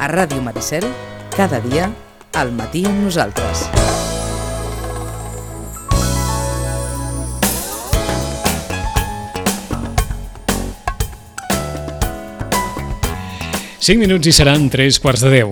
Ràdio Maricel, cada dia, al matí amb nosaltres. Cinc minuts i seran 3:15.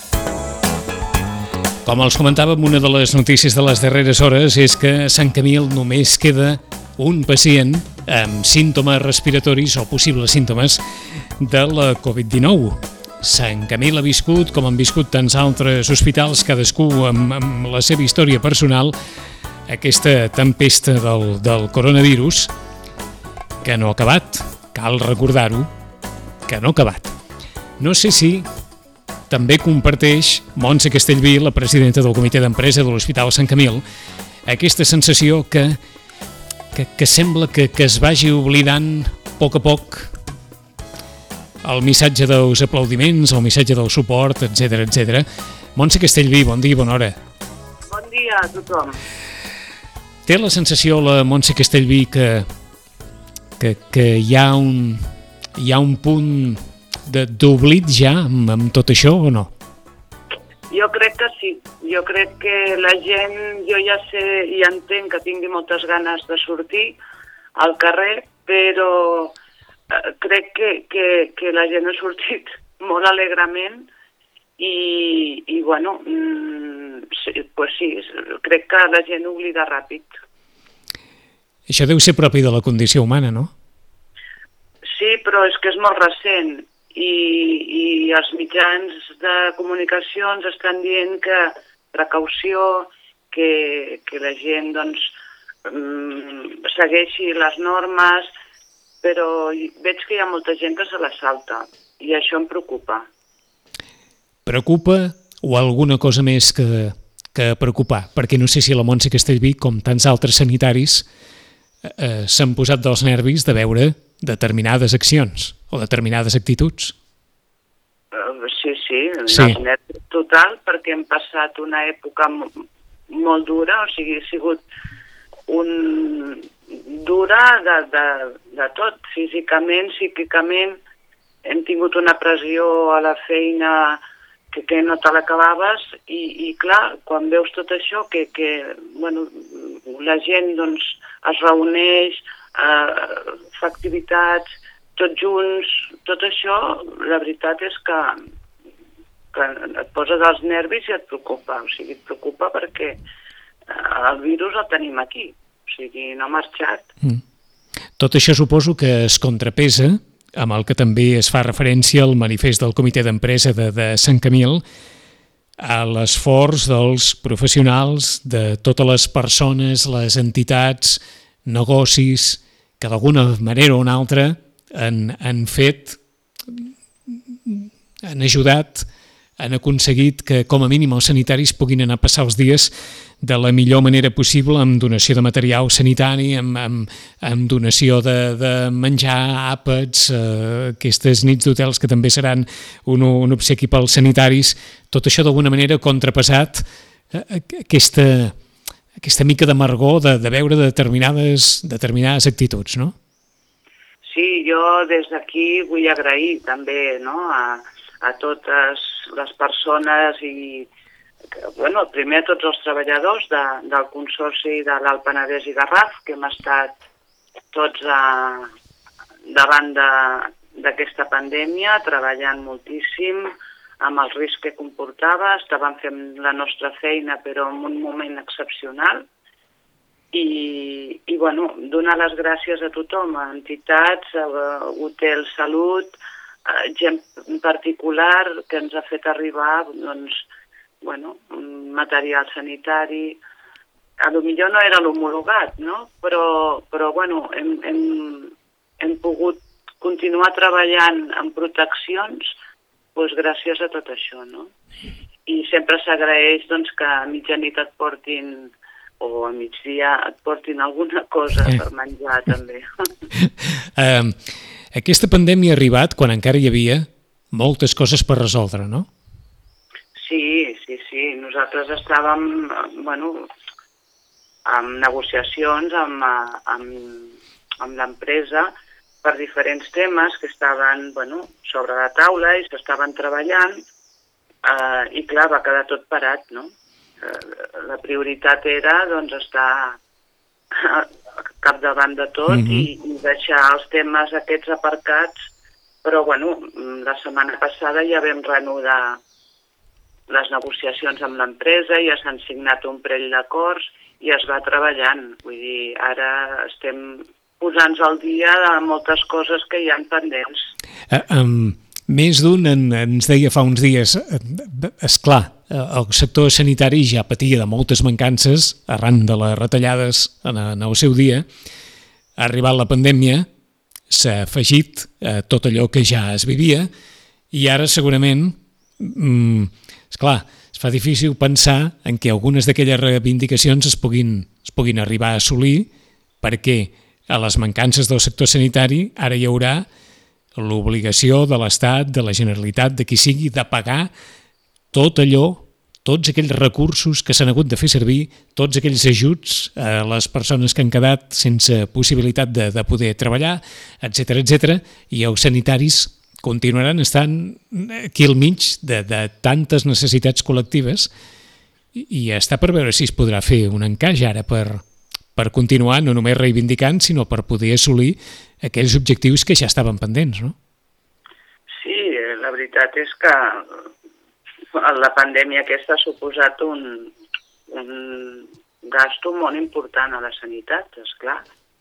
Com els comentàvem, una de les notícies de les darreres hores és que a Sant Camil només queda un pacient amb símptomes respiratoris o possibles símptomes de la Covid-19. Sant Camil ha viscut, com han viscut tants altres hospitals, cadascú amb la seva història personal, aquesta tempesta del coronavirus, que no ha acabat, cal recordar-ho, que no ha acabat. No sé si també comparteix Montse Castellví, la presidenta del comitè d'empresa de l'Hospital Sant Camil, aquesta sensació que sembla que es vagi oblidant a poc el missatge dels aplaudiments, el missatge del suport, etc. Montse Castellví, bon dia i bona hora. Bon dia a tothom. Té la sensació, la Montse Castellví, que hi ha un punt d'oblit ja amb tot això o no? Jo crec que sí. Jo crec que la gent, jo ja sé i entenc que tingui moltes ganes de sortir al carrer, però crec que la gent ha sortit molt alegrement i bueno, pues sí, crec que la gent oblida ràpid. Això deu ser propi de la condició humana, no? Sí, però és que és molt recent i els mitjans de comunicació ens estan dient que precaució, que la gent doncs segueixi les normes, però veig que hi ha molta gent que se la salta i això em preocupa. Preocupa o alguna cosa més que preocupar? Perquè no sé si la Montse Castellví, com tants altres sanitaris, s'han posat dels nervis de veure determinades accions o determinades actituds. Sí, els nervis total, perquè hem passat una època molt dura, o sigui, ha sigut dura de tot, físicament, psíquicament, hem tingut una pressió a la feina que no te l'acabaves i clar, quan veus tot això, que bueno, la gent doncs, es reuneix, fa activitats, tots junts, tot això, la veritat és que et poses als nervis i et preocupa. O sigui, et preocupa perquè el virus el tenim aquí. O sigui, no ha marxat. Tot això suposo que es contrapesa amb el que també es fa referència al manifest del comitè d'empresa de Sant Camil, a l'esforç dels professionals, de totes les persones, les entitats, negocis, que d'alguna manera o una altra han fet, han ajudat, han aconseguit que com a mínim els sanitaris puguin anar a passar els dies de la millor manera possible, amb donació de material sanitari, amb donació de menjar, àpats, aquestes nits d'hotels que també seran un obsequi pels sanitaris. Tot això d'alguna manera ha contrapassat aquesta mica d'amargor de veure determinades actituds, no? Sí, jo des d'aquí vull agrair també, no?, a totes les persones i, bueno, primer a tots els treballadors del Consorci de l'Alt Penedès i Garraf, que hem estat tots davant d'aquesta pandèmia, treballant moltíssim amb el risc que comportava, estàvem fent la nostra feina però en un moment excepcional i bueno, donar les gràcies a tothom, a entitats, a Hotel Salut, gent en particular que ens ha fet arribar doncs, bueno, material sanitari. A lo millor no era l'homologat, no? Però bueno, hem pogut continuar treballant en proteccions doncs, gràcies a tot això, no? I sempre s'agraeix doncs, que a mitjanit et portin o a migdia et portin alguna cosa per menjar també. Aquesta pandèmia ha arribat quan encara hi havia moltes coses per resoldre, no? Sí. Nosaltres estàvem, bueno, en negociacions amb l'empresa per diferents temes que estaven, bueno, sobre la taula i s'estaven treballant I clar, va quedar tot parat, no? La prioritat era doncs estar capdavant de tot i deixar els temes aquests aparcats, però bueno, la setmana passada ja vam reanudar les negociacions amb l'empresa, ja s'han signat un parell d'acords i es va treballant. Vull dir, ara estem posant-nos al dia de moltes coses que hi ha pendents. Més d'un ens deia fa uns dies, esclar, el sector sanitari ja patia de moltes mancances arran de les retallades en el seu dia. Ha arribat la pandèmia, s'ha afegit tot allò que ja es vivia i ara segurament, esclar, es fa difícil pensar en què algunes d'aquelles reivindicacions es puguin arribar a assolir perquè a les mancances del sector sanitari ara hi haurà l'obligació de l'Estat, de la Generalitat, de qui sigui, de pagar tot allò, tots aquells recursos que s'han hagut de fer servir, tots aquells ajuts a les persones que han quedat sense possibilitat de poder treballar, etc., i els sanitaris continuaran estant aquí al mig de tantes necessitats col·lectives i està per veure si es podrà fer un encaix ara per continuar no només reivindicant, sinó per poder assolir aquells objectius que ja estaven pendents, no? Sí, la veritat és que la pandèmia aquesta ha suposat un gasto molt important a la sanitat, esclar.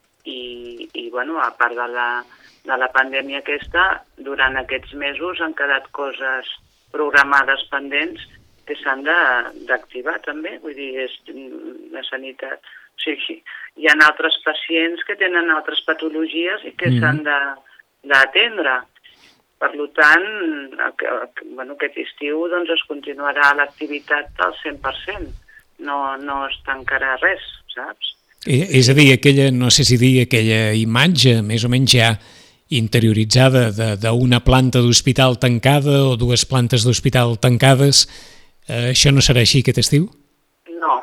I bueno, a part de la pandèmia aquesta, durant aquests mesos han quedat coses programades pendents que s'han d'activar també, vull dir, és la sanitat. O sigui, hi ha altres pacients que tenen altres patologies i que s'han d'atendre. Per tant, aquest estiu doncs, es continuarà l'activitat al 100%. No es tancarà res, saps? És a dir, aquella imatge més o menys ja interioritzada d'una planta d'hospital tancada o dues plantes d'hospital tancades, això no serà així aquest estiu? No,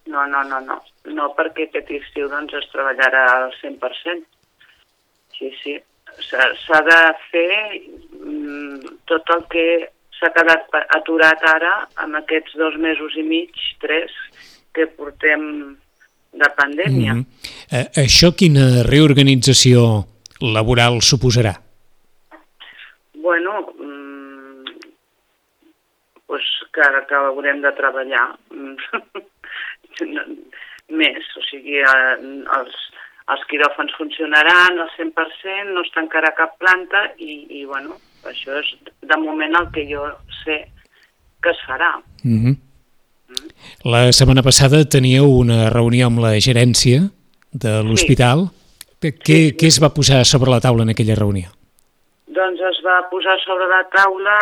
no, perquè aquest estiu doncs, es treballarà al 100%. Sí. S'ha de fer tot el que s'ha quedat aturat ara amb aquests 2 mesos i mig, 3, que portem de pandèmia. Això quina reorganització laboral suposarà? Bueno, pues que haurem de treballar més, o sigui, els quiròfans funcionaran al 100%, no es tancarà cap planta i bueno, això és de moment el que jo sé que es farà. La setmana passada teníeu una reunió amb la gerència de l'hospital. Què es va posar sobre la taula en aquella reunió? Doncs es va posar sobre la taula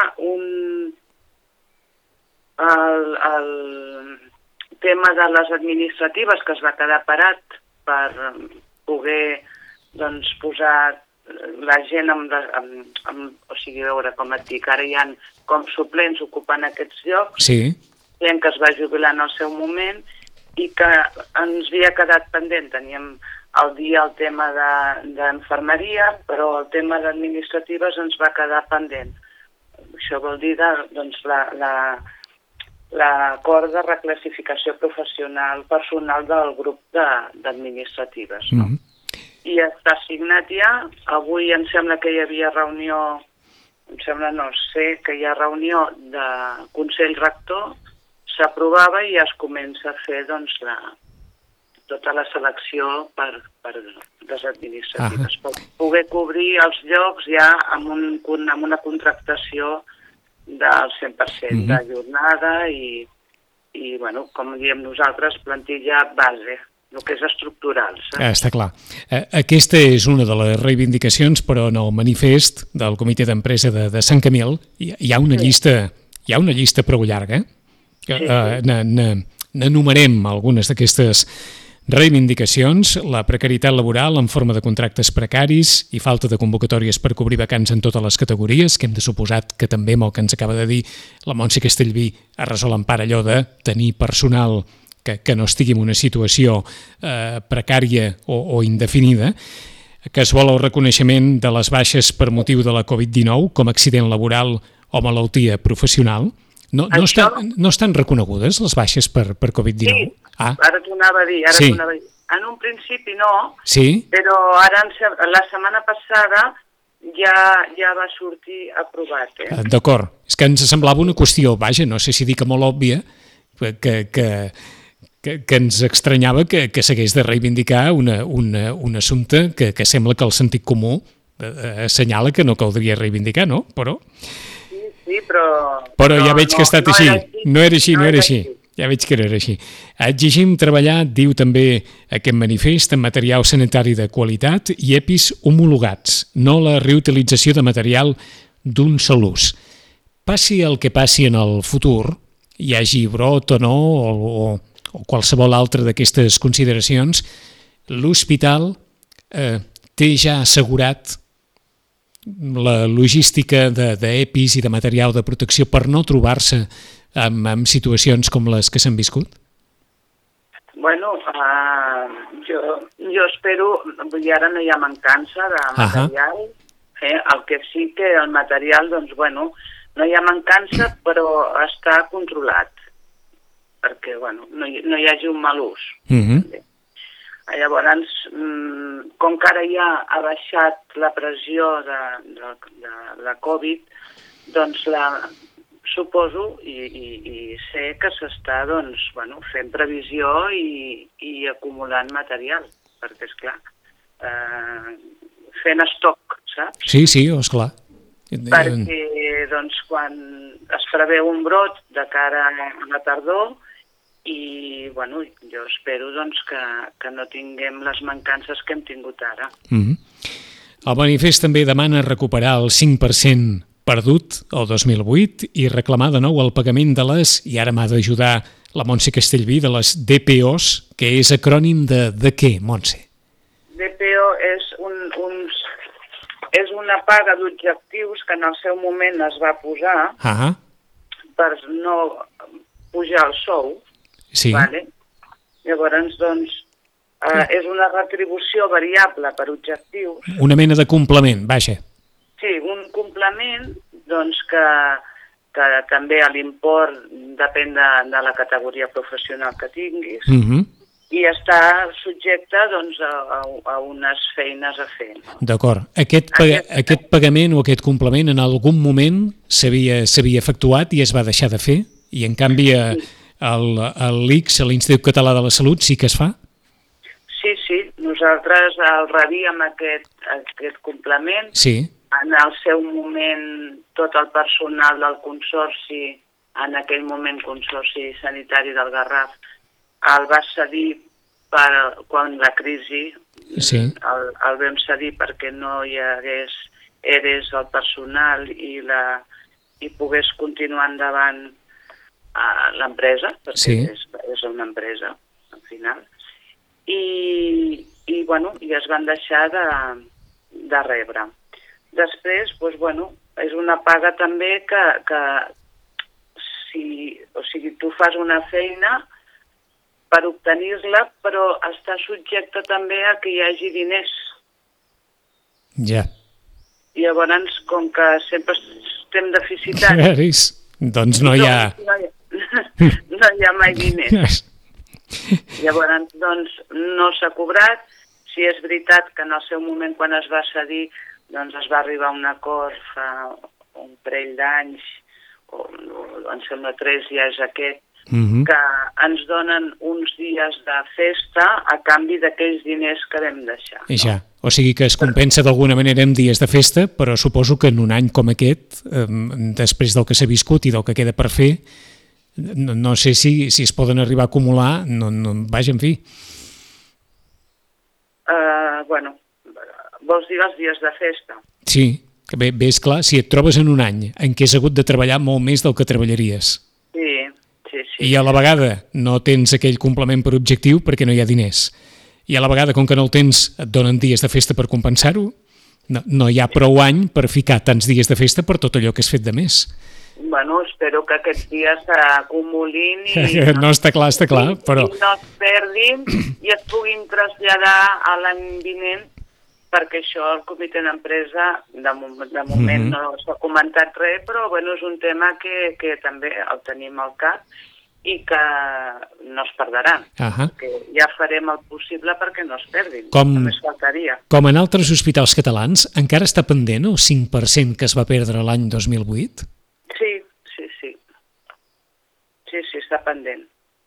el tema de les administratives, que es va quedar parat per poder doncs, posar la gent o sigui, veure, com et dic, ara hi ha com suplents ocupant aquests llocs, gent que es va jubilar en el seu moment i que ens havia quedat pendent. Teníem al dia el tema d'enfermeria, però el tema d'administratives ens va quedar pendent. Això vol dir doncs, l'acord de reclassificació professional personal del grup d'administratives. No? I està signat ja. Avui em sembla que hi havia reunió, que hi ha reunió de Consell Rector, s'aprovava i ja es comença a fer doncs, tota la selecció per les administratives. Per poder cobrir els llocs ja amb una contractació del 100% de jornada i bueno, com diem nosaltres, plantilla base, el que és estructural. Està clar. Aquesta és una de les reivindicacions, però en el manifest del comitè d'empresa de Sant Camil hi ha una llista prou llarga. N'enumerem algunes d'aquestes reivindicacions: la precarietat laboral en forma de contractes precaris i falta de convocatòries per cobrir vacants en totes les categories, que hem de suposar que també amb el que ens acaba de dir la Montse Castellví es resol en part allò de tenir personal que no estigui en una situació precària o indefinida, que es vol el reconeixement de les baixes per motiu de la Covid-19 com a accident laboral o malaltia professional, No estan reconegudes les baixes per Covid-19? Sí, ara t'ho anava a dir, En un principi no, però ara la setmana passada ja va sortir aprovat. D'acord, és que ens semblava una qüestió, vaja, no sé si dir que molt òbvia, que ens estranyava que s'hagués de reivindicar un assumpte que sembla que el sentit comú assenyala que no caldria reivindicar, no? Però ja veig que ha estat així. No era així. Ja veig que era així. Exigim treballar, diu també aquest manifest, en material sanitari de qualitat i EPIs homologats, no la reutilització de material d'un sol ús. Passi el que passi en el futur, hi hagi brot o no, o qualsevol altra d'aquestes consideracions, l'hospital té ja assegurat la logística d'EPIs i de material de protecció per no trobar-se en situacions com les que s'han viscut? Bueno, jo espero, vull dir, ara no hi ha mancança de material, el que sí que el material, doncs, bueno, no hi ha mancança, però està controlat, perquè, bueno, no hi hagi un mal ús. Llavors, com que ara ja ha baixat la pressió de la Covid, doncs suposo i sé que s'està fent previsió i acumulant material, perquè, esclar, fent estoc, saps? Sí, esclar. Perquè, quan es preveu un brot de cara a la tardor, i, jo espero, que no tinguem les mancances que hem tingut ara. El manifest també demana recuperar el 5% perdut el 2008 i reclamar de nou el pagament de les, i ara m'ha d'ajudar la Montse Castellví, de les DPOs, que és acrònim de què, Montse? DPO és una paga d'objectius que en el seu moment es va posar per no pujar el sou. Sí. Llavors, és una retribució variable per objectius. Una mena de complement, vaja. Sí, un complement que també l'import depèn de la categoria professional que tinguis i està subjecte a unes feines a fer. D'acord. Aquest pagament o aquest complement en algun moment s'havia efectuat i es va deixar de fer? I en canvi l'ICS, l'Institut Català de la Salut, sí que es fa? Sí. Nosaltres el rebíem aquest complement. Sí. En el seu moment, tot el personal del consorci, en aquell moment Consorci Sanitari del Garraf, el va cedir quan la crisi, el vam cedir perquè no hi hagués ERES al personal i pogués continuar endavant l'empresa, perquè és una empresa, al final. I es van deixar de rebre. Després, és una paga també que tu fas una feina per obtenir-la, però està subjecte també a que hi hagi diners. Ja. I llavors, com que sempre estem deficitaris, doncs no hi ha mai diners. Llavors, no s'ha cobrat. Si és veritat que en el seu moment, quan es va cedir, es va arribar a un acord fa un parell d'anys, o em sembla 3 ja és aquest, que ens donen uns dies de festa a canvi d'aquells diners que vam deixar. Ja, o sigui que es compensa d'alguna manera amb dies de festa, però suposo que en un any com aquest, després del que s'ha viscut i del que queda per fer, no sé si es poden arribar a acumular, vaja, en fi. Vols dir els dies de festa? Sí, que bé, és clar, si et trobes en un any en què has hagut de treballar molt més del que treballaries. Sí. I a la vegada no tens aquell complement per objectiu perquè no hi ha diners. I a la vegada, com que no el tens, et donen dies de festa per compensar-ho. No hi ha prou any per ficar tants dies de festa per tot allò que has fet de més. Espero que aquests dies s'acumulin i no està clar, però no es perdin i es puguin traslladar a l'any vinent perquè això el comitè d'empresa de moment no s'ha comentat res, però bueno, és un tema que també el tenim al cap i que no es perdran. Que ja farem el possible perquè no es perdin. Només faltaria. Com en altres hospitals catalans, encara està pendent el 5% que es va perdre l'any 2008? Sí. Sí, està pendent.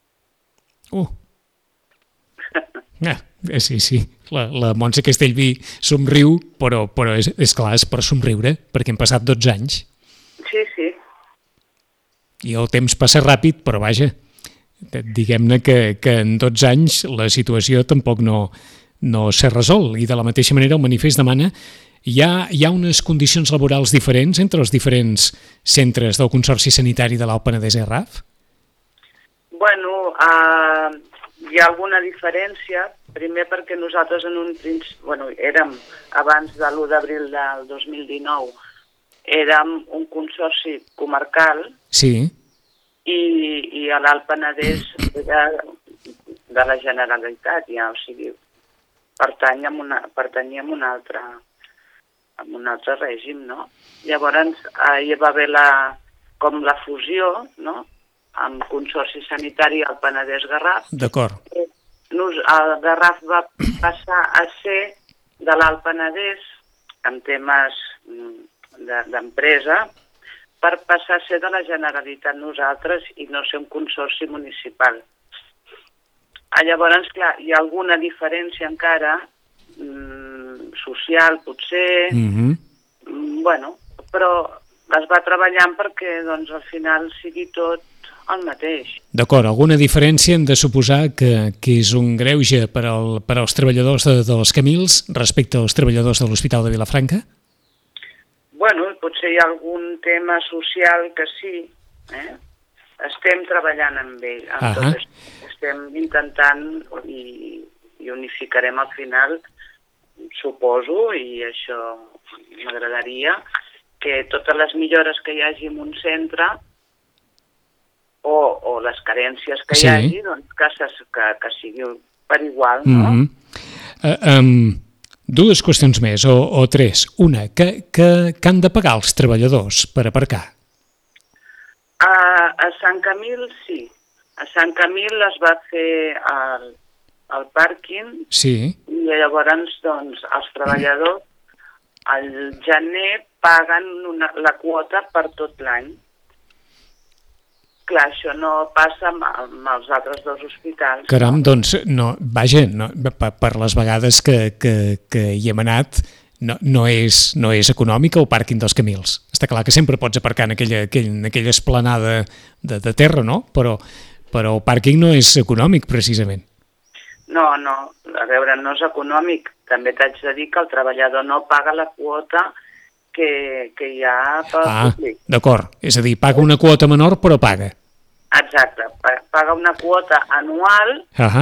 Sí. La Montse Castellví somriu, però és clar, és per somriure, perquè hem passat 12 anys. Sí. I el temps passa ràpid, però vaja, diguem-ne que en 12 anys la situació tampoc no s'ha resolt. I de la mateixa manera el manifest demana hi ha unes condicions laborals diferents entre els diferents centres del Consorci Sanitari de l'Alt Penedès i Garraf? Bueno, hi ha alguna diferència, primer perquè nosaltres érem abans de l'1 d'abril del 2019, érem un consorci comarcal. Sí. I a l'Alt Penedès era de la Generalitat, ja, o sigui, pertanyia a un altre règim, no? Llavors, hi va haver la fusió, no?, amb Consorci Sanitari al Penedès-Garraf. D'acord. El Garraf va passar a ser de l'Alt Penedès, en temes d'empresa, per passar a ser de la Generalitat nosaltres i no ser un consorci municipal. Llavors, clar, hi ha alguna diferència encara, social potser, bueno, però es va treballant perquè doncs, al final sigui tot el mateix. D'acord, alguna diferència hem de suposar que és un greuge per als treballadors dels Camils respecte als treballadors de l'Hospital de Vilafranca? Bueno, potser hi ha algun tema social que sí, estem treballant amb ell, estem intentant i unificarem al final, suposo, i això m'agradaria, que totes les millores que hi hagi en un centre o les carències que hi hagi, doncs que sigui per igual, no? Dues qüestions més, o tres. Una, que han de pagar els treballadors per aparcar? A Sant Camil, sí. A Sant Camil es va fer el pàrquing i llavors doncs, els treballadors al gener paguen la quota per tot l'any. Clar, això no passa amb els altres dos hospitals. Caram, doncs, per les vegades que hi hem anat, no és econòmic el pàrquing dels Camils. Està clar que sempre pots aparcar en aquella esplanada de terra, no? Però el pàrquing no és econòmic, precisament. No, a veure, no és econòmic. També t'haig de dir que el treballador no paga la quota que hi ha pel públic. D'acord, és a dir, paga una quota menor però paga. Exacte, paga una quota anual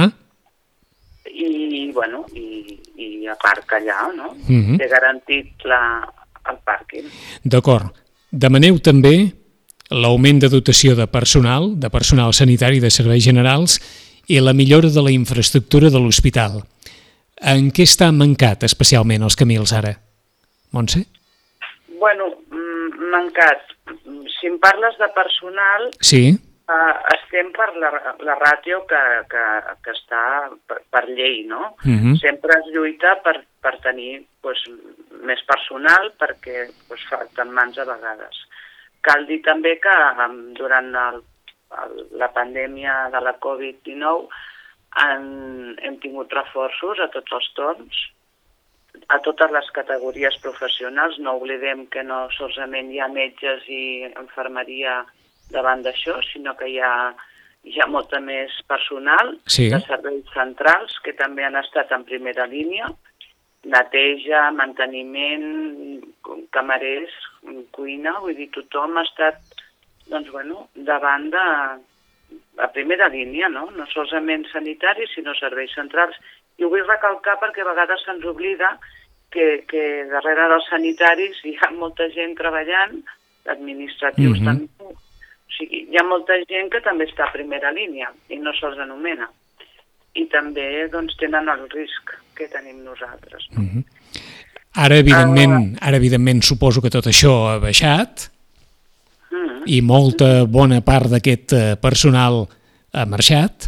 i aparca allà, no? Té garantit el pàrquing. D'acord. Demaneu també l'augment de dotació de personal sanitari de serveis generals i la millora de la infraestructura de l'hospital. En què està mancat especialment els Camils ara? Montse? Bueno, mancat. Si em parles de personal, estem per la ràtio que està per llei, no? Sempre es lluita per tenir més personal perquè falten mans a vegades. Cal dir també que durant la pandèmia de la Covid-19 hem tingut reforços a tots els torns, a totes les categories professionals. No oblidem que no solament hi ha metges i infermeria davant d'això, sinó que hi ha molta més personal de serveis centrals que també han estat en primera línia, neteja, manteniment, camarers, cuina, vull dir, tothom ha estat davant de primera línia, no solament sanitaris, sinó serveis centrals. I ho vull recalcar perquè a vegades se'ns oblida que darrere dels sanitaris hi ha molta gent treballant, administratius també. O sigui, hi ha molta gent que també està a primera línia i no se'ls anomena. I també tenen el risc que tenim nosaltres. Ara, evidentment, suposo que tot això ha baixat i molta bona part d'aquest personal ha marxat.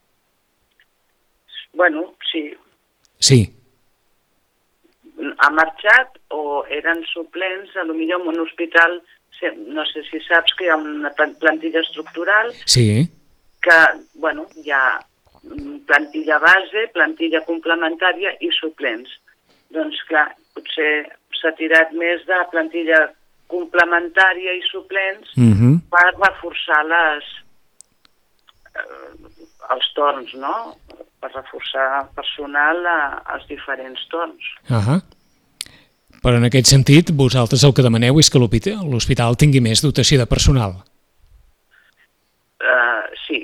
Bueno, sí. Sí. Ha marxat o eren suplents, potser en un hospital, no sé si saps que hi ha una plantilla estructural, Sí. que, bueno, hi ha plantilla base, plantilla complementària i suplents. Doncs clar, potser s'ha tirat més de plantilla complementària i suplents per reforçar els torns, no? Per reforçar personal als diferents torns. Però en aquest sentit, vosaltres el que demaneu és que l'hospital tingui més dotació de personal. Sí.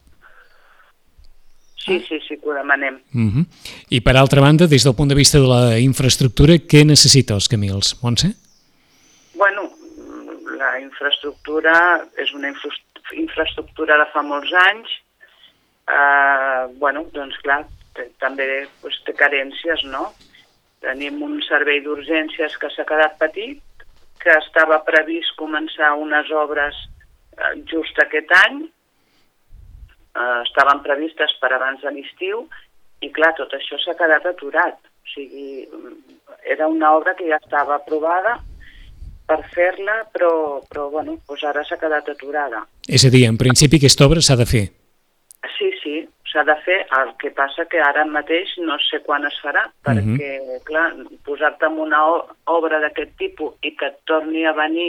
Sí que ho demanem. I per altra banda, des del punt de vista de la infraestructura, què necessita els Camils, Montse? Bueno, la infraestructura és una infraestructura de fa molts anys. Bueno, doncs clar, també té carències, no? Tenim un servei d'urgències que s'ha quedat petit, que estava previst començar unes obres just aquest any, estaven previstes per abans de l'estiu, i clar, tot això s'ha quedat aturat. O sigui, era una obra que ja estava aprovada per fer-la, però bueno, doncs ara s'ha quedat aturada. És a dir, en principi aquesta obra s'ha de fer. Sí, s'ha de fer. El que passa que ara mateix no sé quan es farà, perquè, clar, posar-te en una obra d'aquest tipus i que et torni a venir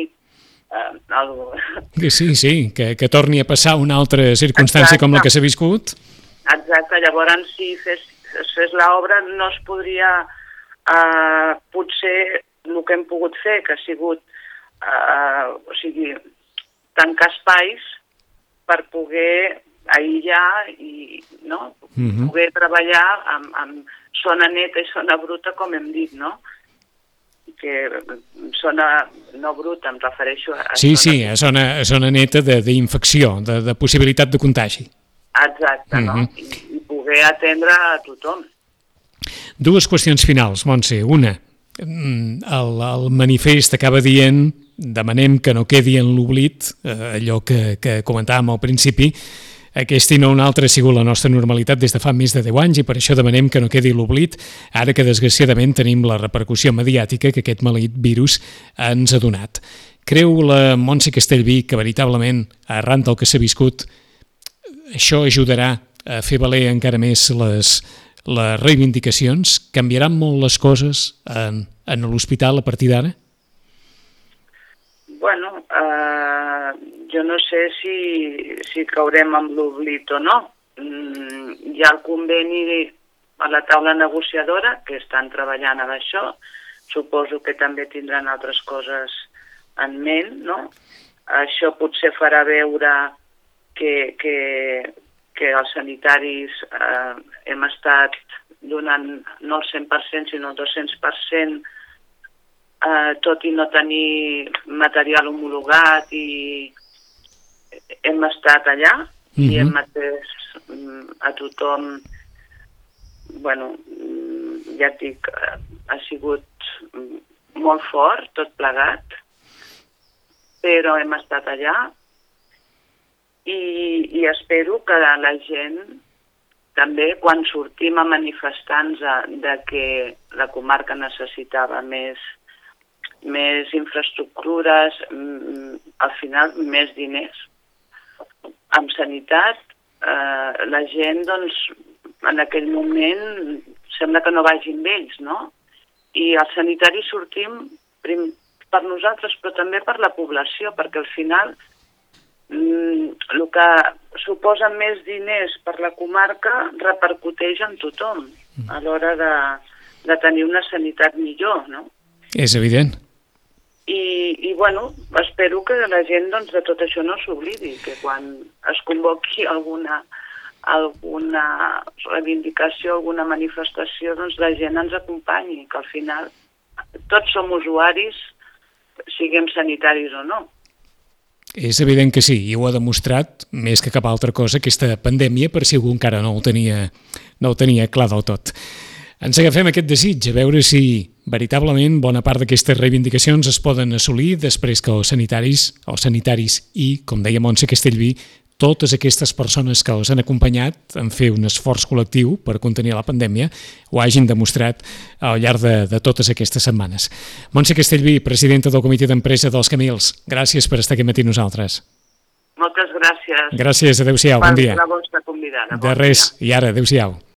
Sí, que torni a passar una altra circumstància com la que s'ha viscut. Exacte, llavors si fes l'obra no es podria potser el que hem pogut fer, que ha sigut tancar espais per poder aïllar i poder treballar amb zona neta i zona bruta, com hem dit, no? Que zona no bruta, em refereixo a... Sí, a zona neta d'infecció, de possibilitat de contagi. Exacte, no? I poder atendre a tothom. Dues qüestions finals, Montse. Una, el manifest acaba dient, demanem que no quedi en l'oblit, allò que comentàvem al principi, aquesta i no una altra ha sigut la nostra normalitat des de fa més de 10 anys i per això demanem que no quedi l'oblit, ara que desgraciadament tenim la repercussió mediàtica que aquest maleït virus ens ha donat. Creu la Montse Castellví que veritablement, arran del que s'ha viscut, això ajudarà a fer valer encara més les reivindicacions? Canviaran molt les coses en l'hospital a partir d'ara? Bueno, jo no sé si caurem amb l'oblit o no. Hi ha el conveni a la taula negociadora que estan treballant amb això. Suposo que també tindran altres coses en ment, no? Això potser farà veure que els sanitaris hem estat donant no el 100%, sinó el 200%, tot i no tenir material homologat, i hem estat allà i hem atès a tothom. Bueno, ja et dic, ha sigut molt fort tot plegat, però hem estat allà i espero que la gent també, quan sortim a manifestar-nos de que la comarca necessitava més infraestructures, al final més diners. Amb sanitat, la gent, doncs, en aquell moment sembla que no vagi amb ells, no? I als sanitaris sortim per nosaltres, però també per la població, perquè al final el que suposa més diners per la comarca repercuteix en tothom a l'hora de tenir una sanitat millor, no? És evident. I bueno, espero que la gent, doncs, de tot això no s'oblidi, que quan es convoqui alguna reivindicació, alguna manifestació, doncs la gent ens acompanyi, que al final tots som usuaris, siguem sanitaris o no. És evident que sí, i ho ha demostrat, més que cap altra cosa, aquesta pandèmia, per si algú encara no ho tenia clar del tot. Ens agafem aquest desig, a veure si veritablement bona part d'aquestes reivindicacions es poden assolir després que els sanitaris i, com deia Montse Castellví, totes aquestes persones que els han acompanyat en fer un esforç col·lectiu per contenir la pandèmia ho hagin demostrat al llarg de totes aquestes setmanes. Montse Castellví, presidenta del Comitè d'Empresa dels Camils, gràcies per estar aquest matí amb nosaltres. Moltes gràcies. Gràcies, adéu-siau, bon dia. Per la vostra convidada. De res, i ara, adéu-siau.